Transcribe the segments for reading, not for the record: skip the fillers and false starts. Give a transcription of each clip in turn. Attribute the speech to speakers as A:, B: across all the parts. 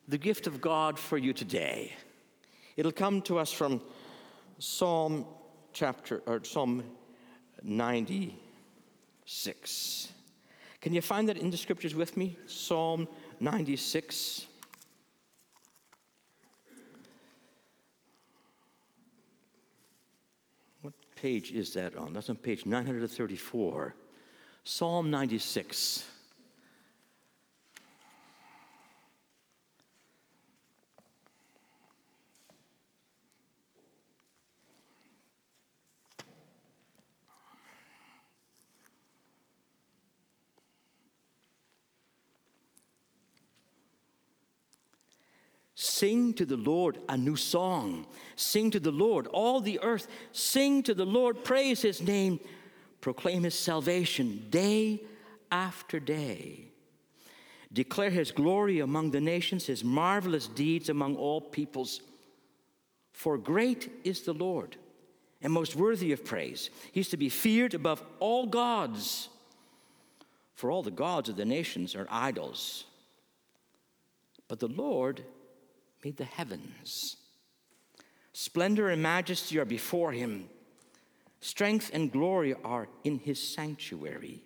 A: the gift of God for you today. It'll come to us from Psalm 96. Can you find that in the scriptures with me? Psalm 96. What page is that on? That's on page 934. Psalm 96. Sing to the Lord a new song. Sing to the Lord, all the earth. Sing to the Lord, praise his name. Proclaim his salvation day after day. Declare his glory among the nations, his marvelous deeds among all peoples. For great is the Lord, and most worthy of praise. He's to be feared above all gods. For all the gods of the nations are idols. But the Lord made the heavens. Splendor and majesty are before him. Strength and glory are in his sanctuary.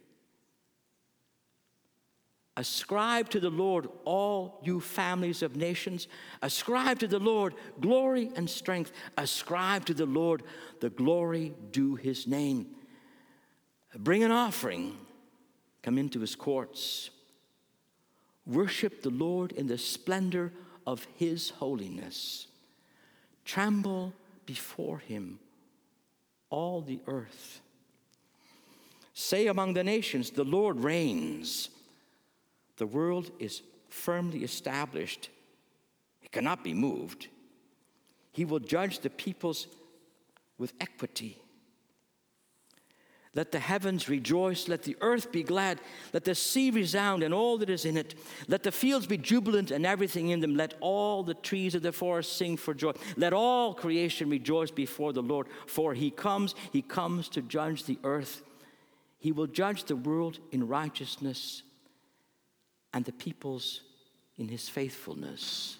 A: Ascribe to the Lord, all you families of nations. Ascribe to the Lord glory and strength. Ascribe to the Lord the glory due his name. Bring an offering. Come into his courts. Worship the Lord in the splendor of his holiness. Tremble before him, all the earth. Say among the nations, the Lord reigns. The world is firmly established. It cannot be moved. He will judge the peoples with equity. Let the heavens rejoice, let the earth be glad, let the sea resound and all that is in it. Let the fields be jubilant and everything in them. Let all the trees of the forest sing for joy. Let all creation rejoice before the Lord, for he comes to judge the earth. He will judge the world in righteousness and the peoples in his faithfulness.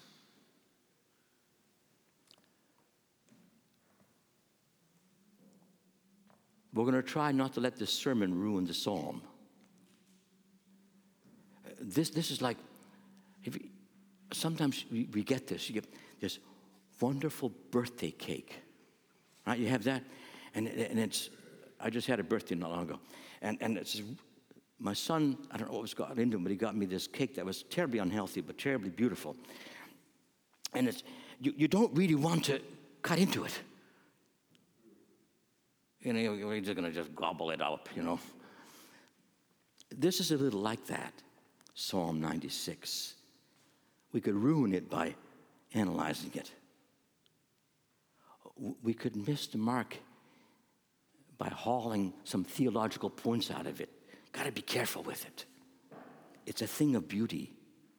A: We're going to try not to let this sermon ruin the psalm. This is like, sometimes we get this. You get this wonderful birthday cake, right? You have that, and it's. I just had a birthday not long ago, and it's my son. I don't know what was got into him, but he got me this cake that was terribly unhealthy but terribly beautiful. And it's you don't really want to cut into it. You know, you're just going to just gobble it up, you know. This is a little like that, Psalm 96. We could ruin it by analyzing it. We could miss the mark by hauling some theological points out of it. Got to be careful with it. It's a thing of beauty.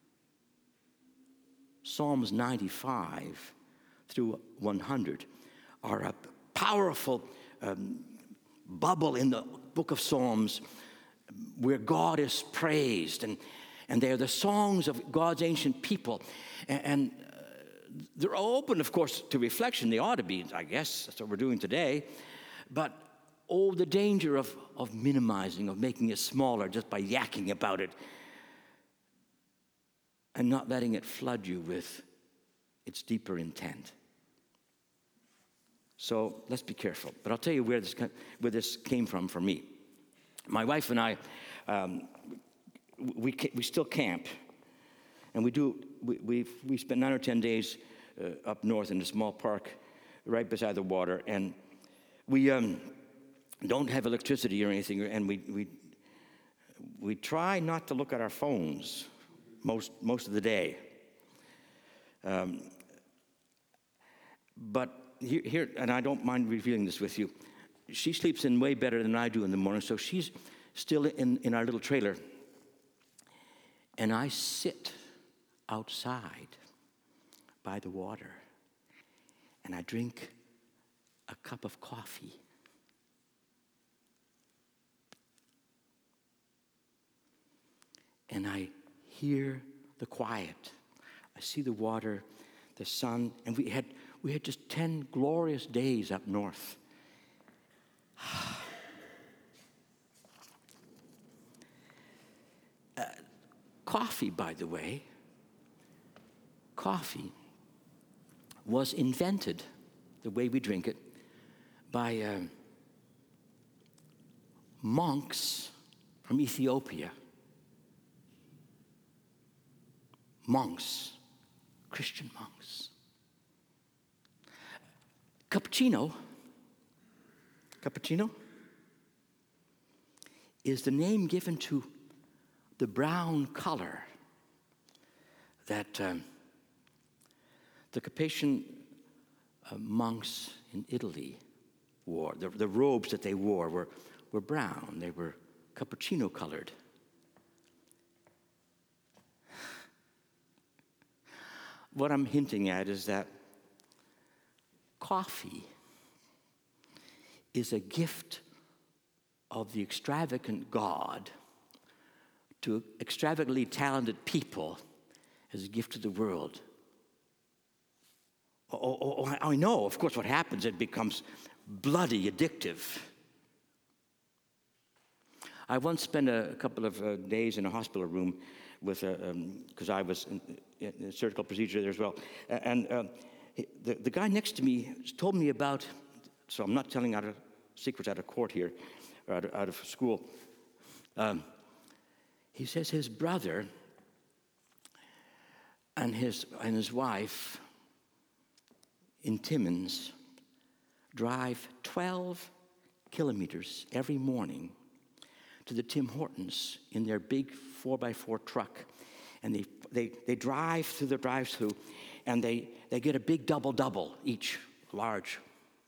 A: Psalms 95 through 100 are a powerful bubble in the book of Psalms where God is praised, and they're the songs of God's ancient people, and they're open, of course, to reflection. They ought to be, I guess. That's what we're doing today. But the danger of minimizing, of making it smaller just by yakking about it and not letting it flood you with its deeper intent. So let's be careful. But I'll tell you where this came from for me. My wife and I, we still camp, and we spent 9 or 10 days up north in a small park right beside the water, and we don't have electricity or anything, and we try not to look at our phones most of the day. But here, and I don't mind revealing this with you, she sleeps in way better than I do in the morning, so she's still in our little trailer. And I sit outside by the water, and I drink a cup of coffee. And I hear the quiet. I see the water, the sun, and we had just 10 glorious days up north. Coffee, by the way, coffee was invented, the way we drink it, by monks from Ethiopia. Monks, Christian monks. Cappuccino is the name given to the brown color that the Capetian monks in Italy wore. The robes that they wore were brown. They were cappuccino colored. What I'm hinting at is that coffee is a gift of the extravagant God to extravagantly talented people as a gift to the world. I know, of course, what happens, it becomes bloody addictive. I once spent a couple of days in a hospital room with, because I was in a surgical procedure there as well. And the guy next to me told me about, so I'm not telling secrets out of court here, or out of school. He says his brother and his wife in Timmins drive 12 kilometers every morning to the Tim Hortons in their big 4x4 truck. And they drive through the drive-through, and they get a big double each, large.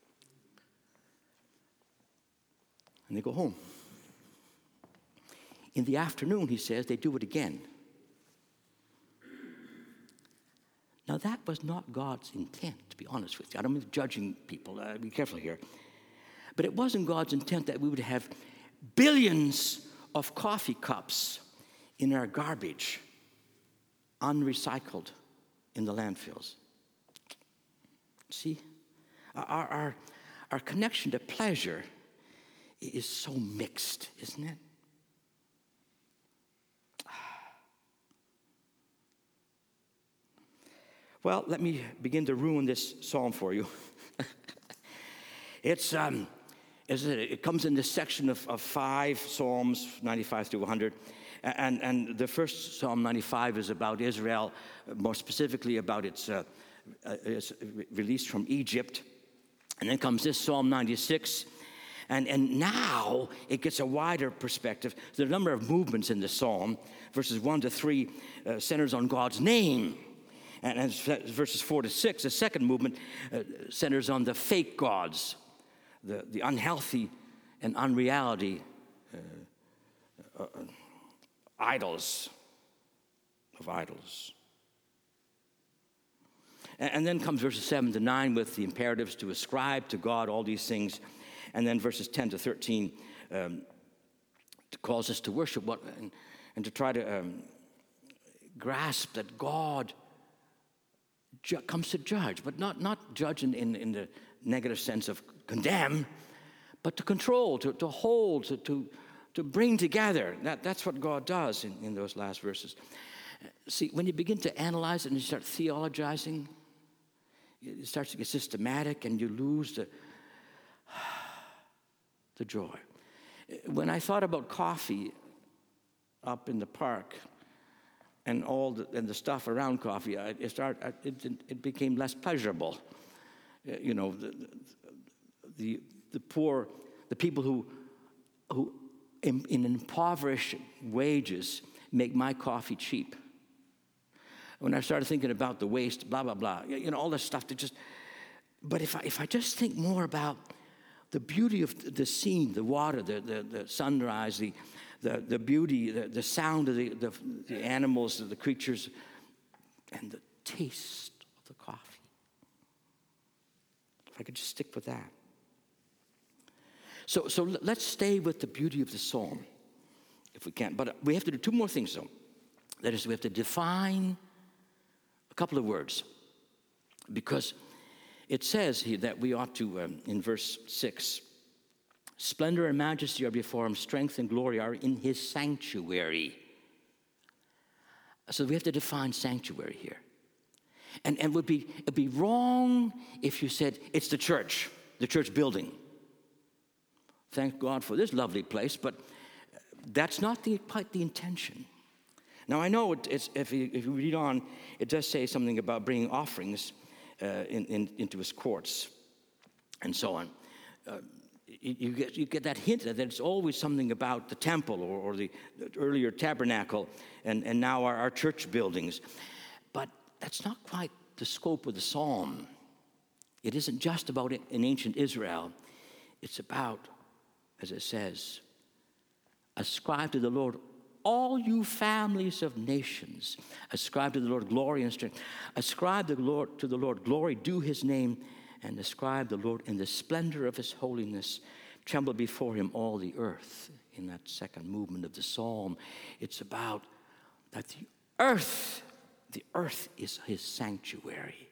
A: And they go home. In the afternoon, he says, they do it again. Now, that was not God's intent, to be honest with you. I don't mean judging people. Be careful here. But it wasn't God's intent that we would have billions of coffee cups in our garbage, unrecycled in the landfills. See? Our connection to pleasure is so mixed, isn't it? Well, let me begin to ruin this psalm for you. It comes in this section of 5 psalms, 95 through 100. And the first Psalm 95 is about Israel, more specifically about its release from Egypt. And then comes this Psalm 96. And now it gets a wider perspective. There are a number of movements in the psalm. Verses 1 to 3 centers on God's name. And verses 4 to 6, the second movement centers on the fake gods, the unhealthy and unreality idols of idols. And then comes verses 7 to 9 with the imperatives to ascribe to God all these things. And then verses 10 to 13 calls us to worship and to try to grasp that God comes to judge, but not judge in the negative sense of condemn, but to control, to hold, to bring together. That's what God does in those last verses. See, when you begin to analyze it and you start theologizing, it starts to get systematic and you lose the joy. When I thought about coffee up in the park, and the stuff around coffee, it became less pleasurable. You know, the poor, the people who in impoverished wages make my coffee cheap. When I started thinking about the waste, blah blah blah, you know, all this stuff but if I just think more about the beauty of the scene, the water, the sunrise, the beauty, the sound of the animals, the creatures, and the taste of the coffee. If I could just stick with that. So let's stay with the beauty of the psalm, if we can. But we have to do 2 more things, though. That is, we have to define couple of words, because it says here that we ought to, in verse 6, splendor and majesty are before him, strength and glory are in his sanctuary. So we have to define sanctuary here. And it'd be wrong if you said it's the church building. Thank God for this lovely place, but that's not quite the intention. Now I know if you read on, it does say something about bringing offerings into his courts and so on. You get that hint that it's always something about the temple or the earlier tabernacle and now our church buildings. But that's not quite the scope of the psalm. It isn't just about it in ancient Israel. It's about, as it says, ascribe to the Lord all you families of nations. Ascribe to the Lord glory and strength. Ascribe to the Lord glory, do his name, and ascribe the Lord in the splendor of his holiness. Tremble before him all the earth. In that second movement of the psalm, it's about that the earth is his sanctuary.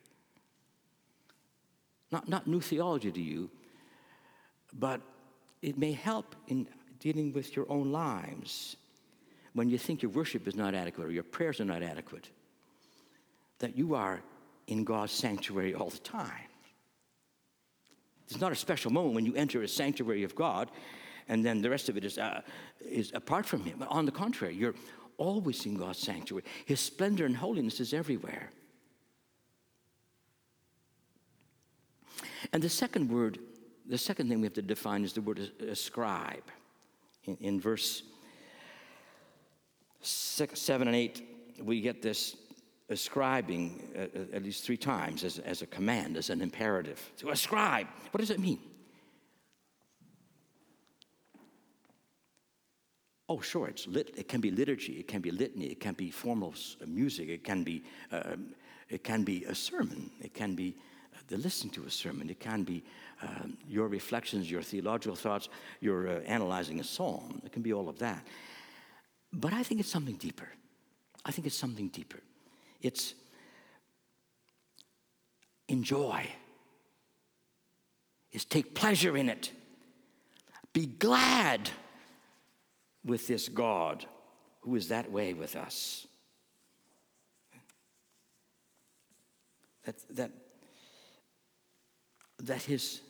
A: Not new theology to you, but it may help in dealing with your own lives when you think your worship is not adequate or your prayers are not adequate, that you are in God's sanctuary all the time. It's not a special moment when you enter a sanctuary of God and then the rest of it is apart from him. On the contrary, you're always in God's sanctuary. His splendor and holiness is everywhere. And the second thing we have to define is the word ascribe. In verse 6, 7, and 8, we get this ascribing at least 3 times as a command, as an imperative. To ascribe, what does it mean? Oh, sure, it can be liturgy, it can be litany, it can be formal music, it can be a sermon, it can be the listening to a sermon, it can be your reflections, your theological thoughts, your analyzing a psalm. It can be all of that. But I think it's something deeper. It's enjoy. It's take pleasure in it. Be glad with this God who is that way with us. That his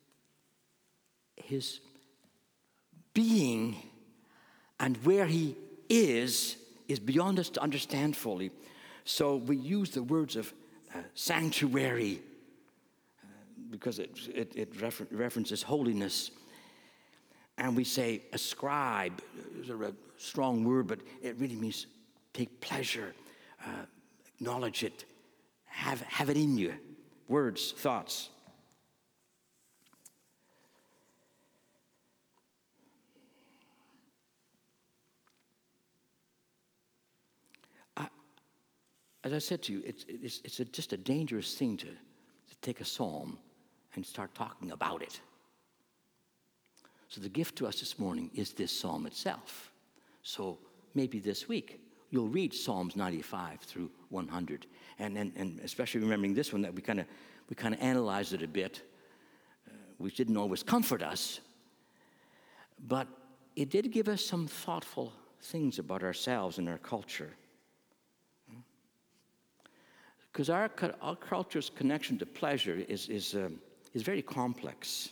A: being and where he is beyond us to understand fully. So we use the words of sanctuary because it references holiness. And we say ascribe is a strong word, but it really means take pleasure, acknowledge it, have it in you, words, thoughts. As I said to you, it's just a dangerous thing to take a psalm and start talking about it. So the gift to us this morning is this psalm itself. So maybe this week you'll read Psalms 95 through 100, and especially remembering this one that we kind of analyzed it a bit, which didn't always comfort us, but it did give us some thoughtful things about ourselves and our culture. Because our culture's connection to pleasure is very complex.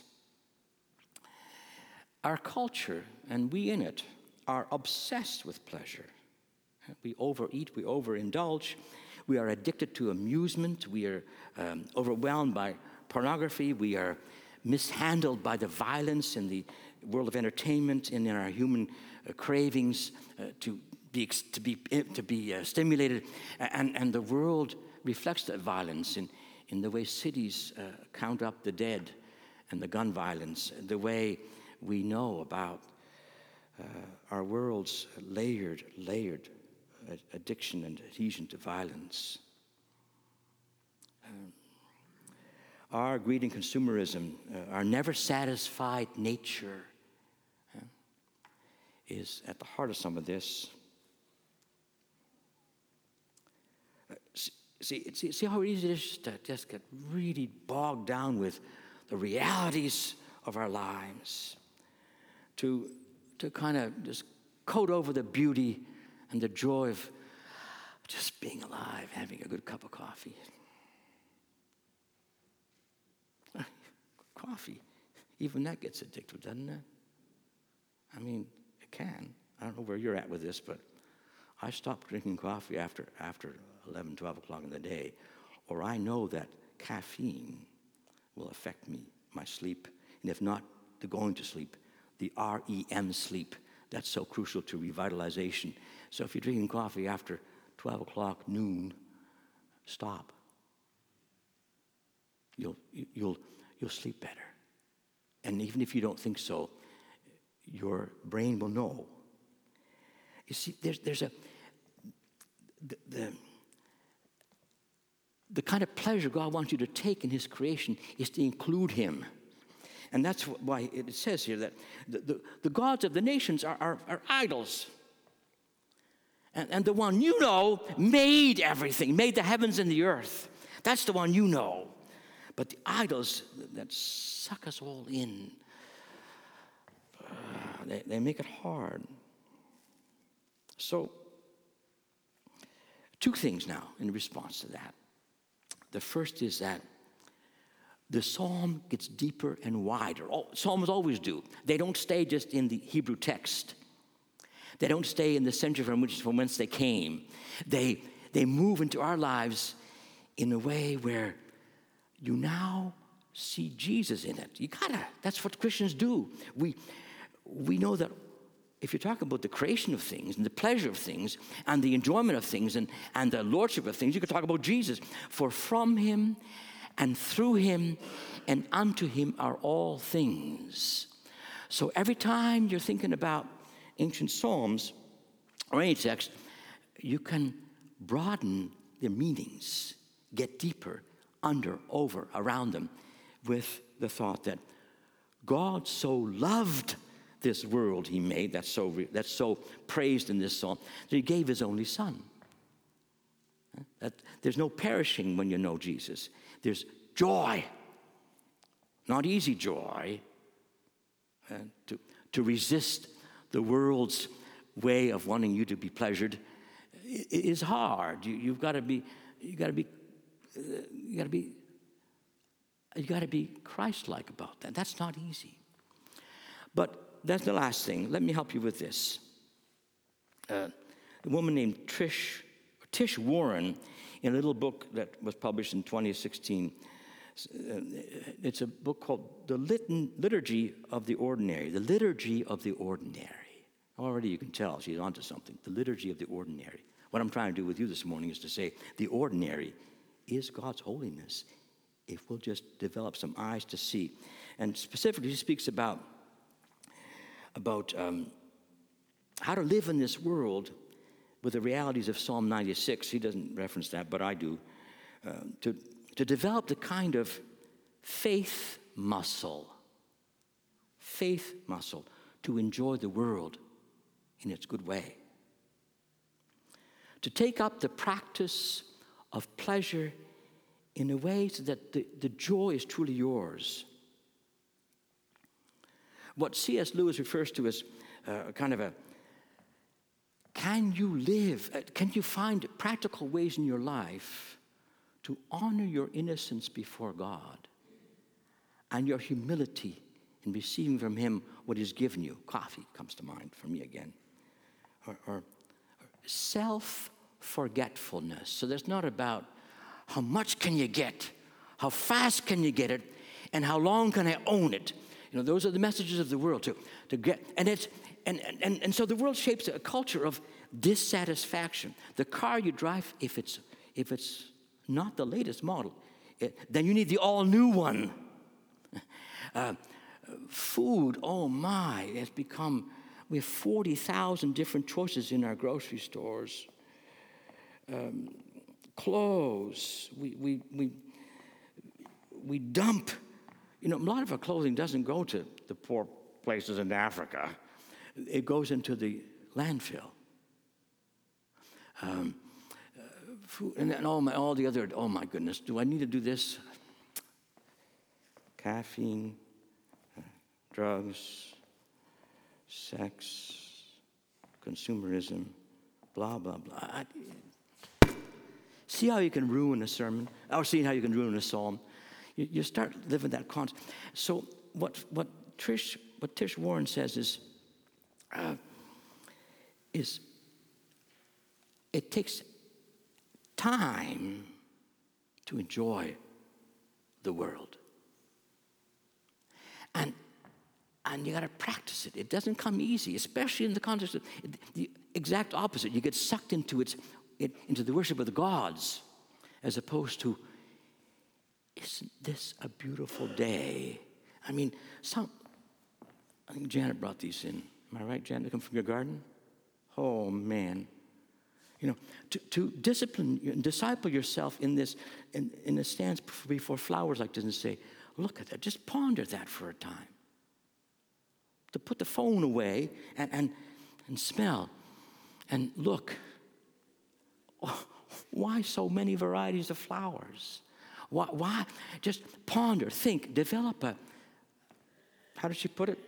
A: Our culture, and we in it, are obsessed with pleasure. We overeat, we overindulge, we are addicted to amusement, we are overwhelmed by pornography, we are mishandled by the violence in the world of entertainment and in our human cravings to be stimulated, and the world reflects that violence in the way cities count up the dead and the gun violence, the way we know about our world's layered addiction and adhesion to violence. Our greed and consumerism, our never satisfied nature is at the heart of some of this. See how easy it is to just get really bogged down with the realities of our lives, to kind of just coat over the beauty and the joy of just being alive, having a good cup of coffee. Coffee, even that gets addictive, doesn't it? I mean, it can. I don't know where you're at with this, but I stopped drinking coffee after 11, 12 o'clock in the day, or I know that caffeine will affect me, my sleep, and if not the going to sleep, the REM sleep. That's so crucial to revitalization. So if you're drinking coffee after 12 o'clock noon, stop. You'll sleep better. And even if you don't think so, your brain will know. You see, there's the kind of pleasure God wants you to take in his creation is to include him. And that's why it says here that the gods of the nations are idols. And the one you know made everything, made the heavens and the earth. That's the one you know. But the idols that suck us all in, they make it hard. So, two things now in response to that. The first is that the psalm gets deeper and wider. Psalms always do. They don't stay just in the Hebrew text. They don't stay in the century from whence they came. They move into our lives in a way where you now see Jesus in it. That's what Christians do. We know that if you're talking about the creation of things and the pleasure of things and the enjoyment of things and the lordship of things, you could talk about Jesus. For from him and through him and unto him are all things. So every time you're thinking about ancient psalms or any text, you can broaden their meanings, get deeper, under, over, around them, with the thought that God so loved this world he made, that's so praised in this psalm, that he gave his only son. That there's no perishing when you know Jesus. There's joy, not easy joy, to resist the world's way of wanting you to be pleasured. It is hard. You got to be Christ-like about that. That's not easy. But that's the last thing. Let me help you with this. A woman named Tish Warren, in a little book that was published in 2016, it's a book called The Liturgy of the Ordinary. The Liturgy of the Ordinary. Already you can tell she's onto something. The Liturgy of the Ordinary. What I'm trying to do with you this morning is to say the ordinary is God's holiness, if we'll just develop some eyes to see. And specifically, she speaks about how to live in this world with the realities of Psalm 96. He doesn't reference that, but I do. To develop the kind of faith muscle to enjoy the world in its good way. To take up the practice of pleasure in a way so that the joy is truly yours. What C.S. Lewis refers to as can you find practical ways in your life to honor your innocence before God and your humility in receiving from him what he's given you? Coffee comes to mind for me again. Or self-forgetfulness. So that's not about how much can you get, how fast can you get it, and how long can I own it. Those are the messages of the world to get, and so the world shapes a culture of dissatisfaction. The car you drive, if it's not the latest model, then you need the all-new one. Food, oh my, has become, we have 40,000 different choices in our grocery stores. Clothes, we dump. A lot of our clothing doesn't go to the poor places in Africa. It goes into the landfill. food, and then all the other, oh my goodness, do I need to do this? Caffeine, drugs, sex, consumerism, blah, blah, blah. See how you can ruin a sermon, or see how you can ruin a psalm. You start living that concept. So what Tish Warren says is it takes time to enjoy the world. And you got to practice it. It doesn't come easy, especially in the context of the exact opposite. You get sucked into the worship of the gods, as opposed to, isn't this a beautiful day? I mean, I think Janet brought these in. Am I right, Janet? They come from your garden? Oh, man. You know, to discipline and disciple yourself in this, in a stance before flowers like this and say, look at that. Just ponder that for a time. To put the phone away and smell and look. Oh, why so many varieties of flowers? Why? Just ponder, think, develop how does she put it?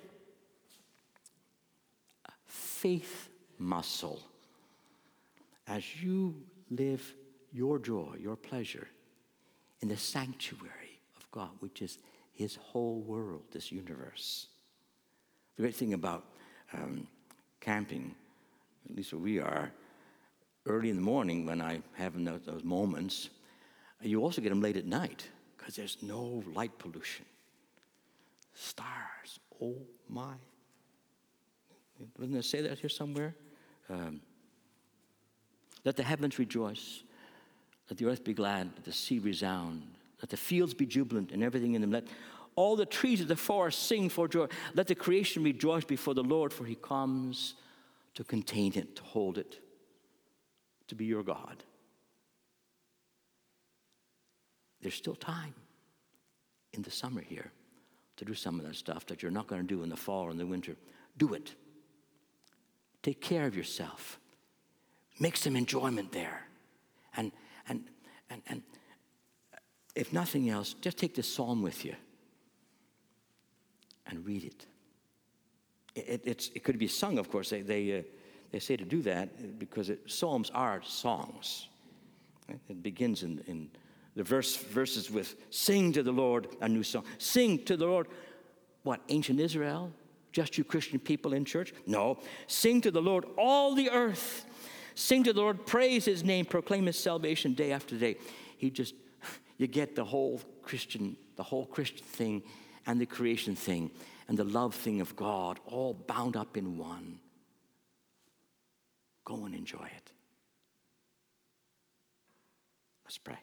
A: A faith muscle. As you live your joy, your pleasure in the sanctuary of God, which is his whole world, this universe. The great thing about camping, at least where we are, early in the morning when I have those moments, you also get them late at night because there's no light pollution. Stars, oh my. Doesn't it say that here somewhere? Let the heavens rejoice. Let the earth be glad. Let the sea resound. Let the fields be jubilant and everything in them. Let all the trees of the forest sing for joy. Let the creation rejoice before the Lord, for he comes to contain it, to hold it, to be your God. There's still time in the summer here to do some of that stuff that you're not going to do in the fall or in the winter. Do it. Take care of yourself. Make some enjoyment there. And if nothing else, just take this psalm with you and read it. It could be sung, of course. They say to do that because psalms are songs. It begins in the verses with, sing to the Lord a new song. Sing to the Lord, what, ancient Israel? Just you Christian people in church? No. Sing to the Lord all the earth. Sing to the Lord, praise his name, proclaim his salvation day after day. You get the whole Christian thing and the creation thing and the love thing of God all bound up in one. Go and enjoy it. Let's pray.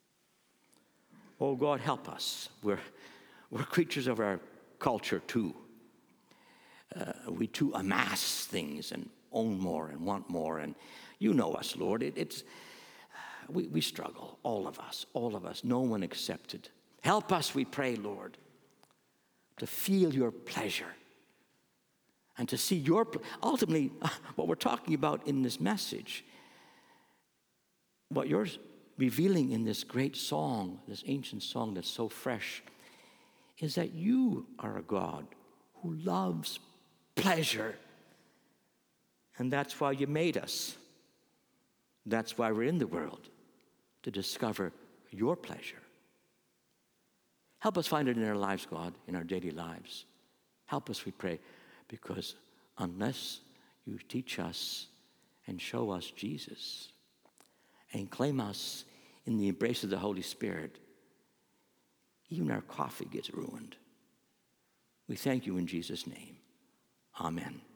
A: Oh God, help us. We're creatures of our culture too. We too amass things and own more and want more, and you know us, Lord. We struggle, all of us, no one accepted. Help us, we pray, Lord, to feel your pleasure and to see ultimately, what we're talking about in this message, what you're revealing in this great song, this ancient song that's so fresh, is that you are a God who loves pleasure. And that's why you made us. That's why we're in the world, to discover your pleasure. Help us find it in our lives, God, in our daily lives. Help us, we pray, because unless you teach us and show us Jesus and claim us in the embrace of the Holy Spirit, even our coffee gets ruined. We thank you in Jesus' name. Amen.